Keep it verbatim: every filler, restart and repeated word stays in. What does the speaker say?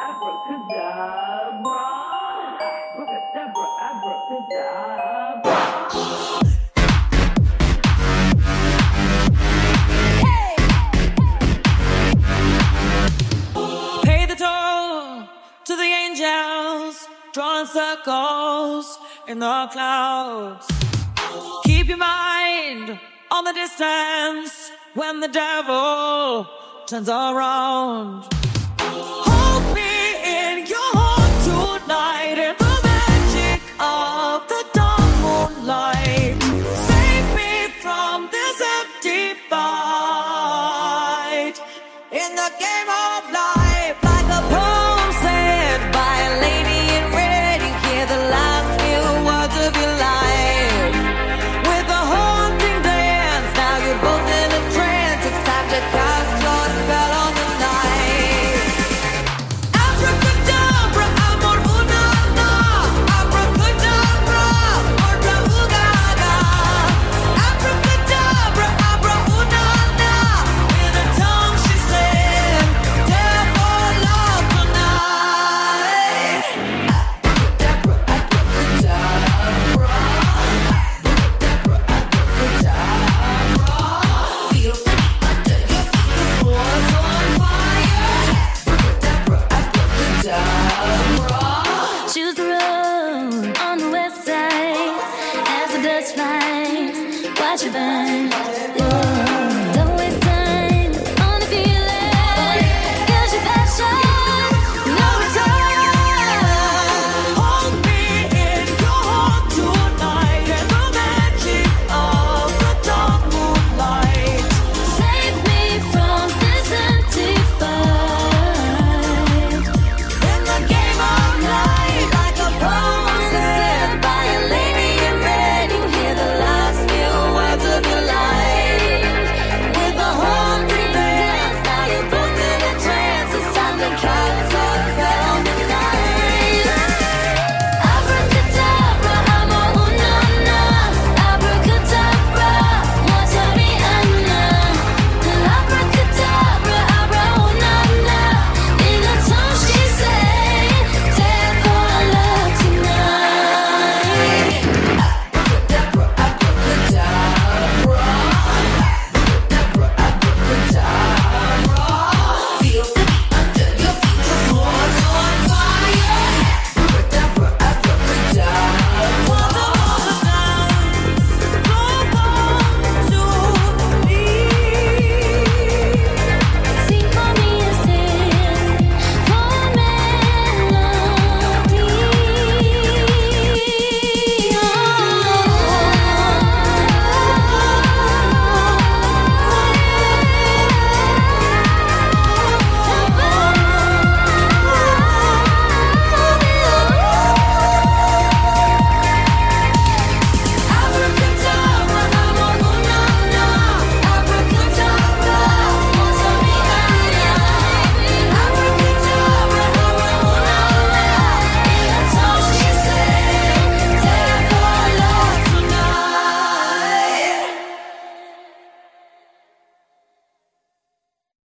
Abracadabra, abracadabra, abracadabra. Hey! Pay the toll to the angels, drawing circles in the clouds. Keep your mind on the distance when the devil turns around. Hold me in your heart tonight in the magic of the dark moonlight. Save me from this empty fight in the game of life. Like a poem said by a lady in red, you hear the last few words of your life. With a haunting dance, now you're both in a trance. It's time to cast your spell on the night. Abracadabra, amor una na. Abracadabra, orda ugaga. Abracadabra, abra una na. With her tongue she said, dare for love tonight. Abracadabra, abracadabra. Feel under your feet, the floor's on fire. Abracadabra, abracadabra. Choose the road on the west side as the dust flies. Watch it burn,